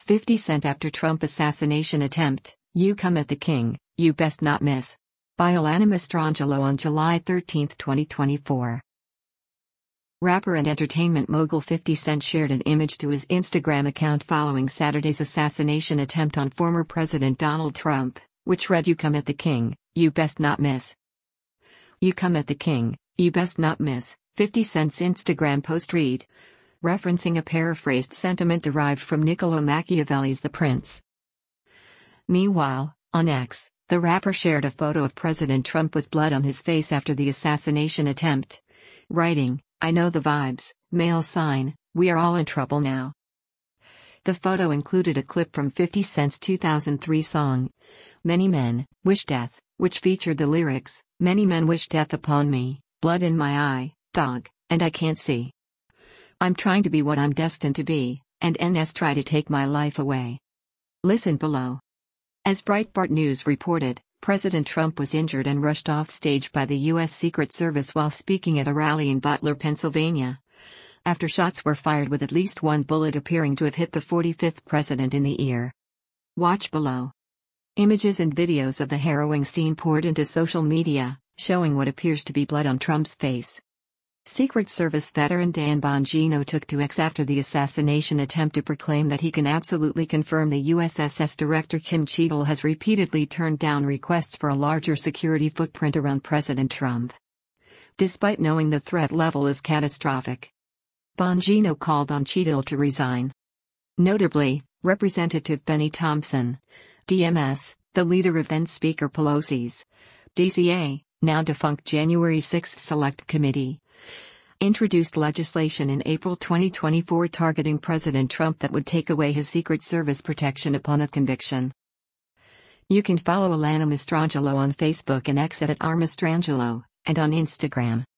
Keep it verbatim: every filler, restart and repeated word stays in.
fifty Cent after Trump assassination attempt, you come at the king, you best not miss. By Alana Mastrangelo on July thirteenth, twenty twenty-four. Rapper and entertainment mogul fifty Cent shared an image to his Instagram account following Saturday's assassination attempt on former President Donald Trump, which read, "You come at the king, you best not miss. You come at the king, you best not miss." fifty Cent's Instagram post read, referencing a paraphrased sentiment derived from Niccolo Machiavelli's The Prince. Meanwhile, on X, the rapper shared a photo of President Trump with blood on his face after the assassination attempt, writing, "I know the vibes, male sign, we are all in trouble now." The photo included a clip from fifty Cent's two thousand three song, "Many Men Wish Death," which featured the lyrics, "Many men wish death upon me, blood in my eye, dog, and I can't see. I'm trying to be what I'm destined to be, and N S try to take my life away." Listen below. As Breitbart News reported, President Trump was injured and rushed off stage by the U S Secret Service while speaking at a rally in Butler, Pennsylvania, after shots were fired with at least one bullet appearing to have hit the forty-fifth president in the ear. Watch below. Images and videos of the harrowing scene poured into social media, showing what appears to be blood on Trump's face. Secret Service veteran Dan Bongino took to X after the assassination attempt to proclaim that he can absolutely confirm the U S S Director Kim Cheadle has repeatedly turned down requests for a larger security footprint around President Trump, despite knowing the threat level is catastrophic. Bongino called on Cheadle to resign. Notably, Representative Benny Thompson, D M S, the leader of then-Speaker Pelosi's D C A, now defunct January sixth Select Committee, introduced legislation in April twenty twenty-four targeting President Trump that would take away his Secret Service protection upon a conviction. You can follow Alana Mastrangelo on Facebook and X at R Mastrangelo, and on Instagram.